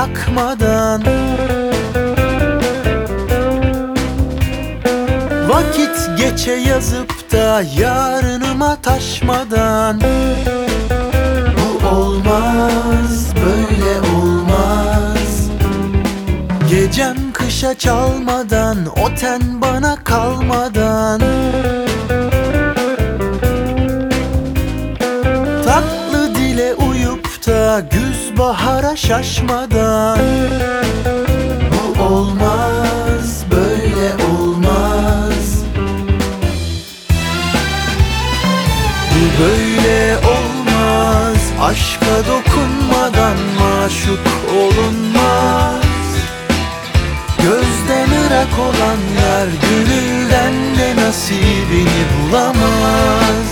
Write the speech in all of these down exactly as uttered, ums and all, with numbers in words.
yakmadan, vakit geçe yazıp da yarınıma taşmadan. Bu olmaz, böyle olmaz. Gecem kışa çalmadan, o ten bana kalmadan. Tatlı dile uyup da güz bahara şaşmadan. Bu olmaz, böyle olmaz. Bu böyle olmaz. Aşka dokunmadan maşuk olunmaz. Gözden ırak olan yer gönülden de nasibini bulamaz.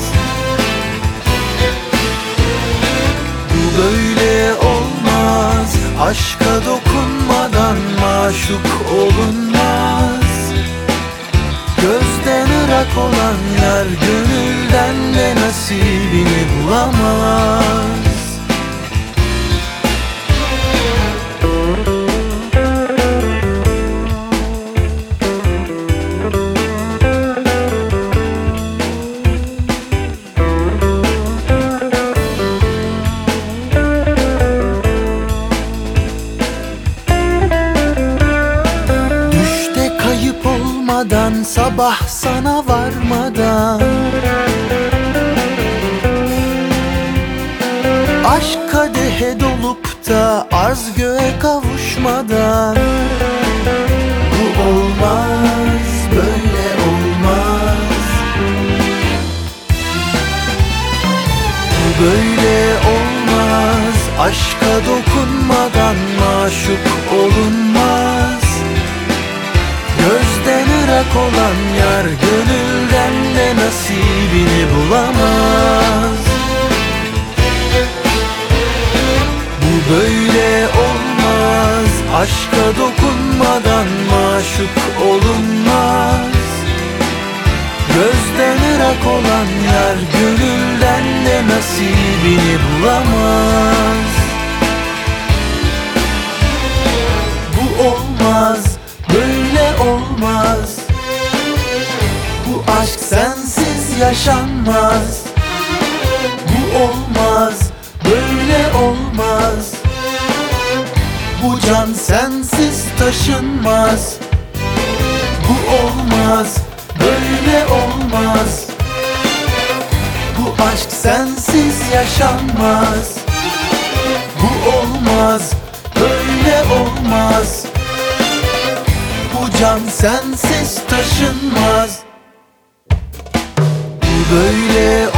Bu böyle olmaz. Aşka dokunmadan maşuk olunmaz. Gözden ırak olan yer gönülden de nasibini bulamaz. Sabah sana varmadan, aşk kadehe dolup da arz göğe kavuşmadan. Bu olmaz, böyle olmaz. Bu böyle olmaz. Aşka dokunmadan maşuk olunmaz. Gözden ırak olan yar gönülden de nasibini bulamaz. Bu böyle olmaz. Aşka dokunmadan maşuk olunmaz. Gözden ırak olan yar gönülden de nasibini bulamaz. Bu olmaz, böyle olmaz. Bu aşk sensiz yaşanmaz. Bu olmaz, böyle olmaz. Bu can sensiz taşınmaz. Bu olmaz, böyle olmaz. Bu aşk sensiz yaşanmaz. Bu olmaz, böyle olmaz. Bu can sensiz taşınmaz. Bu böyle